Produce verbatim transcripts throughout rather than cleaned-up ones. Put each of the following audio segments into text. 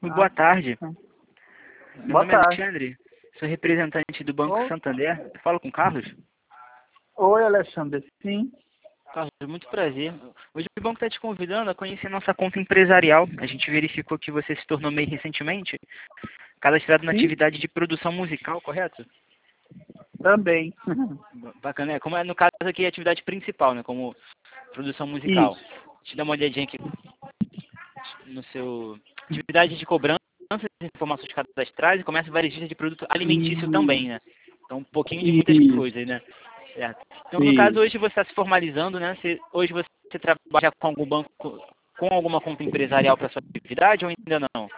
Boa tarde. Meu Boa nome é tarde. Alexandre, sou representante do Banco Oi. Santander. Eu falo com o Carlos? Oi, Alexandre. Sim. Carlos, muito prazer. Hoje o banco está te convidando a conhecer nossa conta empresarial. A gente verificou que você se tornou MEI recentemente, cadastrado na Sim. atividade de produção musical, correto? Também. Ba- Bacana, é como é no caso aqui a atividade principal, né? Como produção musical. Isso. Deixa eu dar uma olhadinha aqui no seu atividade de cobrança de informações cadastrais e comércio varejista de produto alimentício também, né? Então um pouquinho de muitas Isso. coisas, né? Certo. Então no caso Isso. hoje você está se formalizando, né? Você, hoje você trabalha com algum banco, com alguma conta empresarial para sua atividade ou ainda não?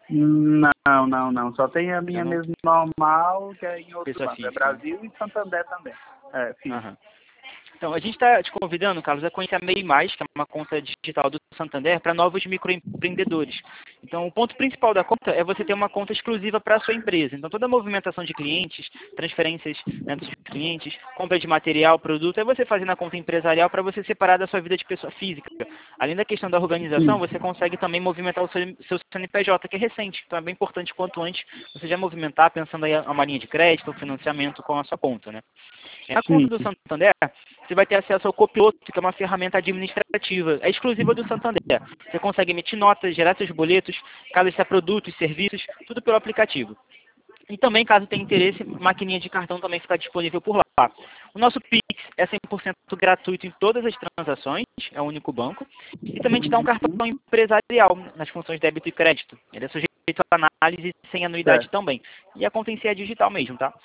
Não, não, não. Só tem a Ainda minha não? mesmo normal, que é em outro Pessoa banco. É física, né? Brasil e Santander também. É, físico. Aham. Então, a gente está te convidando, Carlos, a conhecer a MEI Mais, que é uma conta digital do Santander, para novos microempreendedores. Então, o ponto principal da conta é você ter uma conta exclusiva para a sua empresa. Então, toda a movimentação de clientes, transferências, né, dos seus clientes, compra de material, produto, é você fazer na conta empresarial para você separar da sua vida de pessoa física. Além da questão da organização, Sim. você consegue também movimentar o seu, seu C N P J, que é recente. Então, é bem importante quanto antes você já movimentar, pensando aí a uma linha de crédito, um financiamento com a sua conta, né? Na conta Sim. do Santander, você vai ter acesso ao Copiloto, que é uma ferramenta administrativa, é exclusiva do Santander. Você consegue emitir notas, gerar seus boletos, cadastrar produtos, serviços, tudo pelo aplicativo. E também, caso tenha interesse, maquininha de cartão também fica disponível por lá. O nosso Pix é cem por cento gratuito em todas as transações, é o único banco. E também te dá um cartão Uhum. empresarial nas funções débito e crédito. Ele é sujeito a análise sem anuidade Certo. também. E a conta em si é digital mesmo, tá?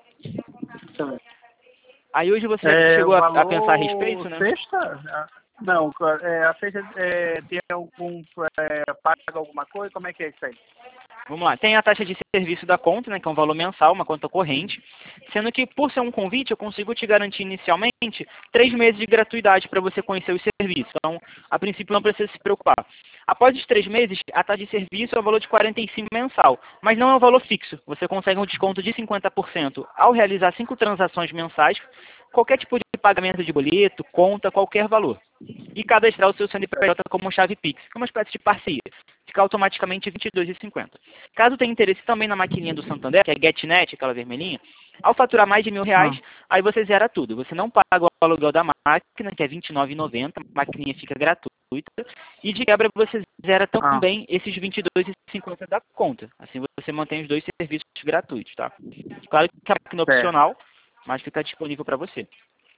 Certo. Aí hoje você já É, o chegou a, a pensar a valor respeito, né? sexta? Ah, Não, é, a sexta é, tem algum, é, paga alguma coisa? Como é que é isso aí? Vamos lá, tem a taxa de serviço da conta, né, que é um valor mensal, uma conta corrente, sendo que por ser um convite eu consigo te garantir inicialmente três meses de gratuidade para você conhecer os serviços. Então, a princípio não precisa se preocupar. Após os três meses, a taxa de serviço é o valor de quarenta e cinco mensal, mas não é um valor fixo. Você consegue um desconto de cinquenta por cento ao realizar cinco transações mensais, qualquer tipo de pagamento de boleto, conta, qualquer valor. E cadastrar o seu C N P J como chave Pix, que é uma espécie de parceria. Fica automaticamente vinte e dois reais e cinquenta centavos. Caso tenha interesse também na maquininha do Santander, que é GetNet, aquela vermelhinha, ao faturar mais de mil reais, Ah, aí você zera tudo. Você não paga o aluguel da máquina, que é vinte e nove reais e noventa centavos, a maquininha fica gratuita, e de quebra você zera ah, também esses vinte e dois reais e cinquenta centavos da conta. Assim você mantém os dois serviços gratuitos, tá? Claro que a máquina é certo. opcional, mas fica disponível para você.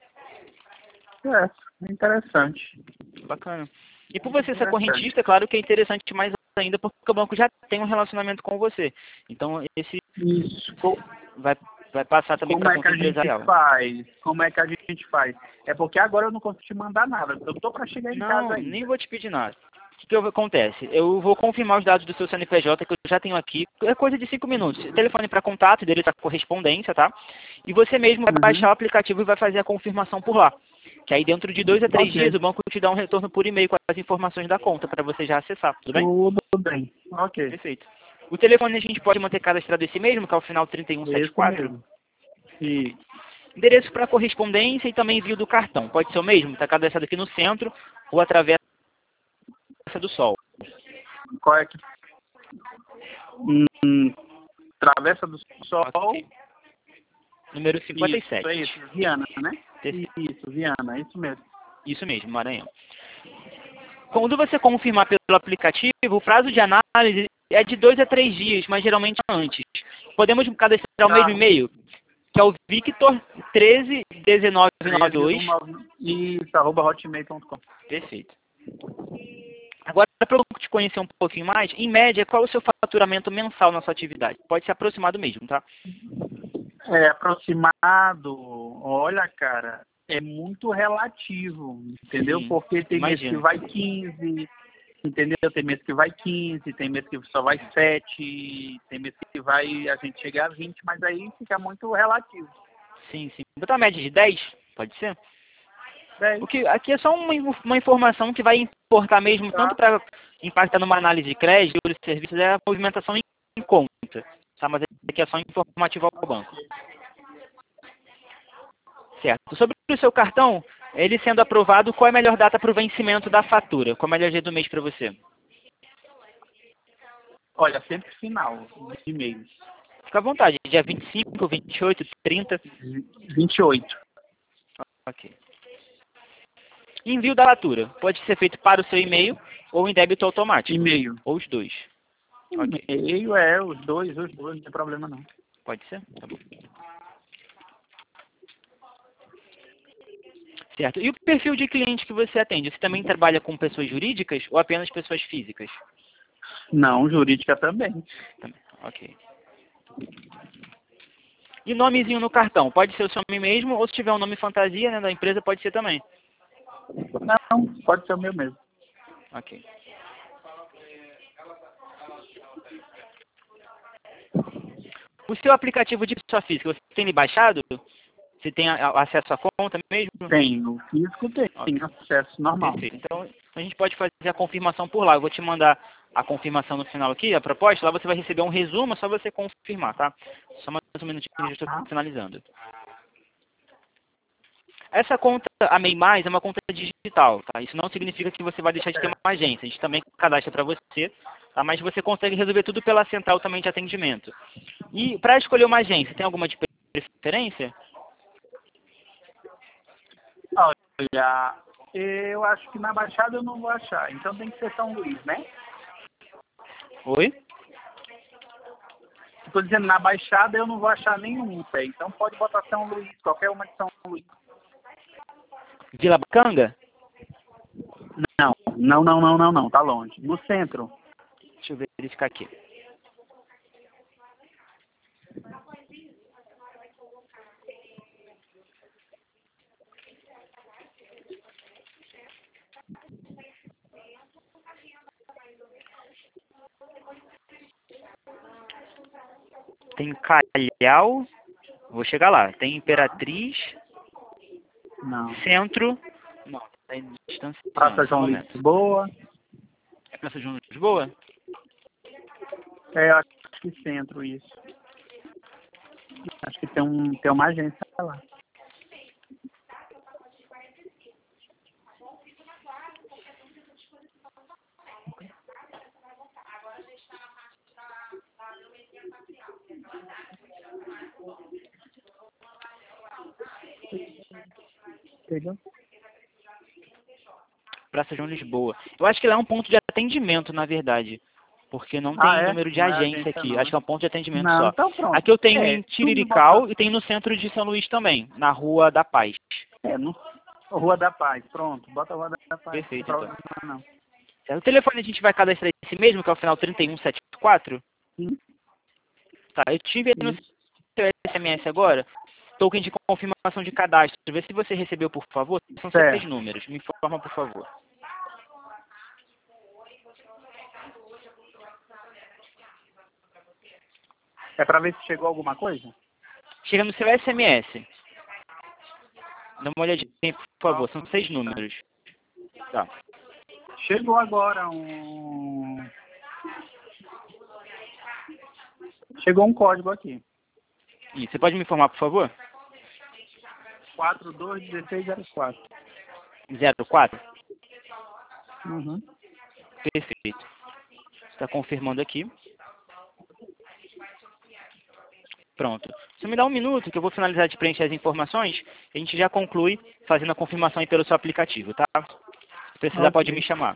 É, interessante. Bacana. E por você ser Interessante. correntista, claro que é interessante mais ainda, porque o banco já tem um relacionamento com você. Então, esse Isso. Co- vai, vai passar também Como para a é que conta a gente empresarial. faz? Como é que a gente faz? É porque agora eu não consigo te mandar nada. Eu tô para chegar em casa Não, nem ainda. vou te pedir nada. O que, que acontece? Eu vou confirmar os dados do seu C N P J, que eu já tenho aqui. É coisa de cinco minutos. Telefone para contato, dele para correspondência, tá? E você mesmo vai Uhum. baixar o aplicativo e vai fazer a confirmação por lá. Que aí dentro de dois a três dias Ok. o banco te dá um retorno por e-mail com as informações da conta para você já acessar, tudo bem? Tudo bem. Ok. Perfeito. O telefone a gente pode manter cadastrado esse mesmo, que é o final trinta e um setenta e Esse quatro. mesmo. E Endereço para correspondência e também envio do cartão. Pode ser o mesmo? Está cadastrado aqui no centro ou através do Sol. qual é que... Hum, Travessa do Sol. Ok. Número cinquenta e Isso, é sete. isso. Viana, né? Terceiro. Isso, Viana. Isso mesmo. Isso mesmo, Maranhão. Quando você confirmar pelo aplicativo, o prazo de análise é de dois a três dias, mas geralmente antes. Podemos cadastrar o mesmo Tá. e-mail, que é o victor um três um nove nove dois. Isso, arroba hotmail ponto com. Perfeito. Agora, para eu te conhecer um pouquinho mais, em média, qual é o seu faturamento mensal na sua atividade? Pode ser aproximado mesmo, tá? É, aproximado, olha, cara, é muito relativo, entendeu? Sim, Porque tem mês que imagino. vai quinze, entendeu? Tem mês que vai quinze, tem mês que só vai sete, tem mês que vai, a gente chega a vinte, mas aí fica muito relativo. Sim, sim. Botar uma média de dez? Pode ser? Bem, O que aqui é só uma, in- uma informação que vai importar mesmo, tanto tá, para impactar numa análise de crédito, de serviços, é a movimentação em em conta. Tá? Mas aqui é só informativo ao banco. Certo. Sobre o seu cartão, ele sendo aprovado, qual é a melhor data para o vencimento da fatura? Qual é o melhor dia do mês para você? Olha, sempre final de e-mails. Fica à vontade, dia vinte e cinco, vinte e oito, trinta. vinte e oito. Ok. Envio da fatura. Pode ser feito para o seu e-mail ou em débito automático. E-mail. Ou os dois. Ok. E-mail é os dois, os dois, não tem problema não. Pode ser? Tá bom. Certo. E o perfil de cliente que você atende? Você também trabalha com pessoas jurídicas ou apenas pessoas físicas? Não, jurídica também. Também. Ok. E nomezinho no cartão? Pode ser o seu nome mesmo ou se tiver um nome fantasia, né, da empresa, pode ser também. Não, pode ser o meu mesmo. Ok. O seu aplicativo de pessoa física, você tem ele baixado? Você tem a- acesso à conta mesmo? Tenho. O físico tem, tem acesso normal. Perfeito. Então, a gente pode fazer a confirmação por lá. Eu vou te mandar a confirmação no final aqui, a proposta. Lá você vai receber um resumo, é só você confirmar, tá? Só mais um minutinho que eu já estou Ah. finalizando. Essa conta, a MEI Mais, é uma conta digital, tá? Isso não significa que você vai deixar de ter uma agência. A gente também cadastra para você, tá? Mas você consegue resolver tudo pela central também de atendimento. E para escolher uma agência, tem alguma de preferência? Olha, eu acho que na Baixada eu não vou achar. Então tem que ser São Luís, né? Oi? Estou dizendo, na Baixada eu não vou achar nenhum, pé. Então pode botar São Luís, qualquer uma de São Luís. Vila Bacanga? Não, não, não, não, não, não. Tá longe. No centro. Deixa eu verificar aqui. Tem Calhau, vou chegar lá. Tem Imperatriz, Não. Centro. Não, tá em distância. Praça João Lisboa. É Praça João Lisboa? É, acho que centro isso. Acho que tem, um, tem uma agência lá. Entendeu? Praça João Lisboa. Eu acho que lá é um ponto de atendimento, na verdade. Porque não tem Ah, é? número de Não é agência agência, aqui. não, Acho que é né? um ponto de atendimento Não, só. então pronto. Aqui eu tenho É, em tudo Tirirical bota- e tenho no centro de São Luís também, na Rua da Paz. É, no Rua da Paz, pronto. Bota a Rua da Paz. Perfeito, não tem então. problema, não. O telefone a gente vai cadastrar esse mesmo, que é o final trinta e um setenta e quatro? Sim, Tá, eu tive aí no isso. seu S M S agora, token de confirmação de cadastro. Vê se você recebeu, por favor. São Certo. seis números. Me informa, por favor. É pra ver se chegou alguma coisa? Chega no seu S M S. Dá uma olhadinha, por favor. São seis números. Tá. Chegou agora um... Chegou um código aqui. E você pode me informar, por favor? quatro dois um seis zero quatro. zero quatro? Uhum. Perfeito. Está confirmando aqui. Pronto. Você me dá um minuto que eu vou finalizar de preencher as informações. A gente já conclui fazendo a confirmação aí pelo seu aplicativo, tá? Se precisar, Ok. pode me chamar.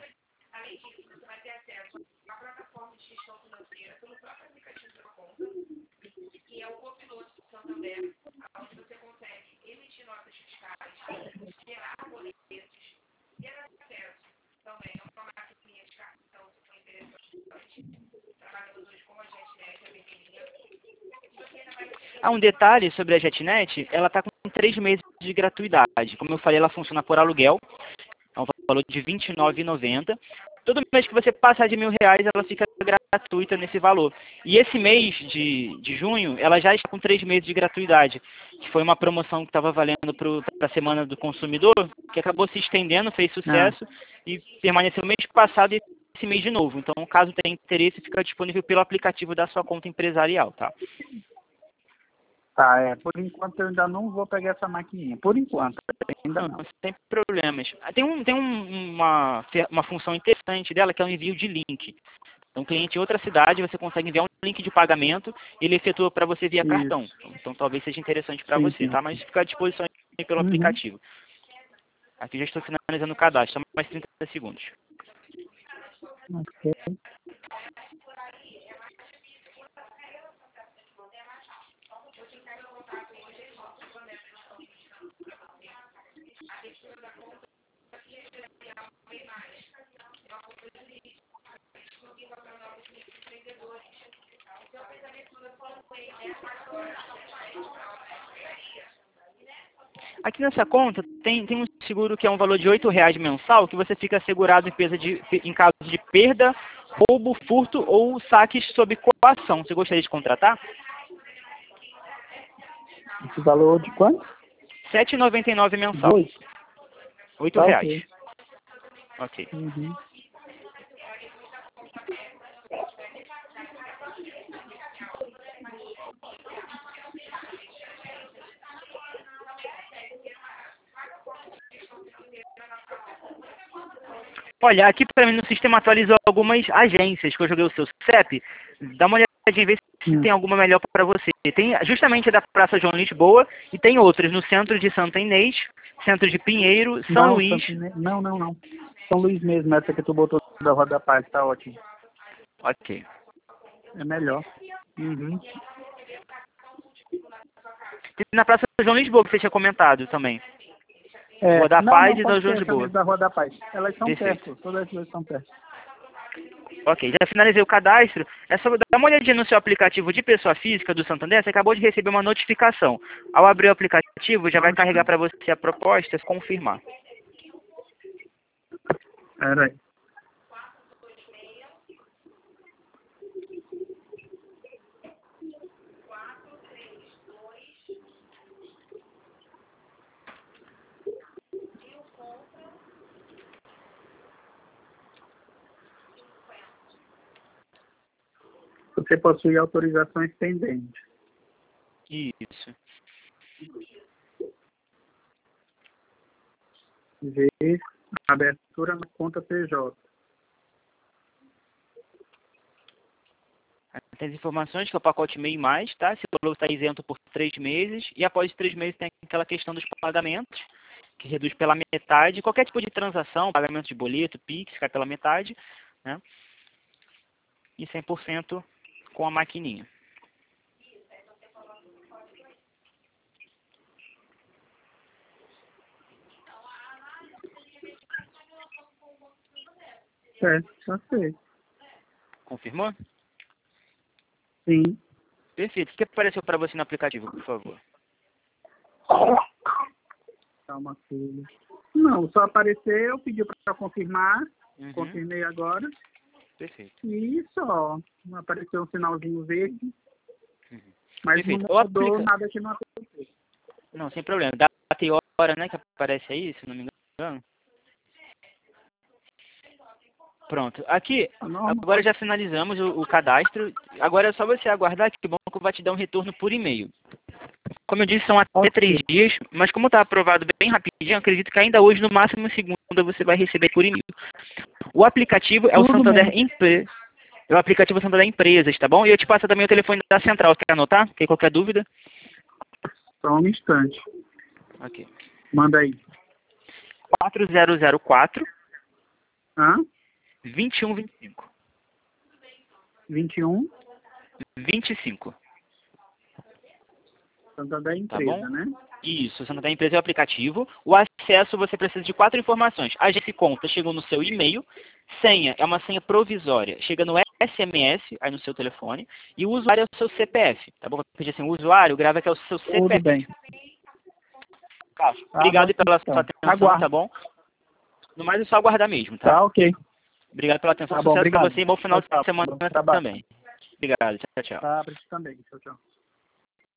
Ah, um detalhe sobre a JetNet, ela está com três meses de gratuidade. Como eu falei, ela funciona por aluguel. É um valor de vinte e nove reais e noventa centavos. Todo mês que você passar de mil reais, ela fica gratuita nesse valor. E esse mês de, de junho, ela já está com três meses de gratuidade, que foi uma promoção que estava valendo para a Semana do Consumidor, que acabou se estendendo, fez sucesso e permaneceu mês passado e esse mês de novo. Então, caso tenha interesse, fica disponível pelo aplicativo da sua conta empresarial, tá? Tá, é. Por enquanto eu ainda não vou pegar essa maquininha. Por enquanto, ainda não. Não, sem problemas. Tem, um, tem um, uma, uma função interessante dela, que é o envio de link. Então, cliente em outra cidade, você consegue enviar um link de pagamento e ele efetua para você via Isso. cartão. Então, talvez seja interessante para Sim, você, sim. tá? Mas fica à disposição aí pelo Uhum. aplicativo. Aqui já estou finalizando o cadastro, só mais trinta segundos. Ok. Aqui nessa conta tem, tem um seguro que é um valor de oito reais mensal, que você fica assegurado em, peso de, em caso de perda, roubo, furto ou saques sob coação. Você gostaria de contratar? Esse valor de quanto? sete reais e noventa e nove centavos mensal. Dois. oito Tá, reais. ok. Ok. Uhum. Olha, aqui para mim no sistema atualizou algumas agências que eu joguei o seu C E P. Dá uma olhadinha e vê se Hum. tem alguma melhor para você. Tem justamente a da Praça João Lisboa e tem outras no centro de Santa Inês, centro de Pinheiro, São Não, Luís. Santo Ine- não, não, não. São Luís mesmo, essa que tu botou da Roda da Paz, tá ótimo. Ok. É melhor. Uhum. Tem na Praça João Lisboa que você tinha comentado também. É, Rua da não, Paz não, e da pode João ser essa Lisboa. mesmo da Rua da Paz. Elas são Perfeito. perto, todas as duas são perto. Ok, já finalizei o cadastro. É só dar uma olhadinha no seu aplicativo de pessoa física do Santander. Você acabou de receber uma notificação. Ao abrir o aplicativo, já vai carregar para você a proposta, confirmar. Pera aí. Você possui autorizações pendentes. Isso. Ver abertura na conta P J. Tem as informações que é o pacote MEI mais, tá? Esse valor está isento por três meses. E após três meses tem aquela questão dos pagamentos, que reduz pela metade. Qualquer tipo de transação, pagamento de boleto, Pix, cai pela metade, né? E cem por cento com a maquininha. Certo, já sei. Confirmou? Sim. Perfeito. O que apareceu para você no aplicativo, por favor? Calma, filho. Não, só apareceu, pediu para confirmar. Uhum. Confirmei agora. Perfeito. E só. Apareceu um sinalzinho verde. Uhum. Mas Perfeito. não O mudou aplica... nada que não aconteceu. Não, sem problema. Data e hora, né, que aparece aí, se não me engano. Pronto. Aqui, Normal. agora já finalizamos o, o cadastro. Agora é só você aguardar que o banco vai te dar um retorno por e-mail. Como eu disse, são até Ok. três dias, mas como está aprovado bem rapidinho, acredito que ainda hoje, no máximo segunda, você vai receber por e-mail. O aplicativo é o Tudo Santander bem. Empre... É o aplicativo Santander Empresas, tá bom? E eu te passo também o telefone da central. Quer anotar? Tem qualquer dúvida? Só um instante. Ok. Manda aí. quatro zero zero quatro, Hã? vinte e um vinte e cinco. vinte e um. vinte e cinco. Santander Tá Empresa, bom? né? Isso, Santander Empresa é o aplicativo. O acesso você precisa de quatro informações. A agência conta chegou no seu e-mail. Senha é uma senha provisória. Chega no S M S, aí no seu telefone. E o usuário é o seu C P F. Tá bom? Vou pedir assim, o usuário grava que é o seu Tudo C P F. bem. Tá. Tá Obrigado bom, pela então. sua atenção, Aguardo. tá bom? No mais é só aguardar mesmo, tá? Tá, ok. Obrigado pela atenção. Tá bom, Sucesso pra obrigado. você e bom final Tchau, tchau. de semana Bom trabalho. também. Obrigado. Tchau, tchau. Tá, pra você também. Tchau, tchau.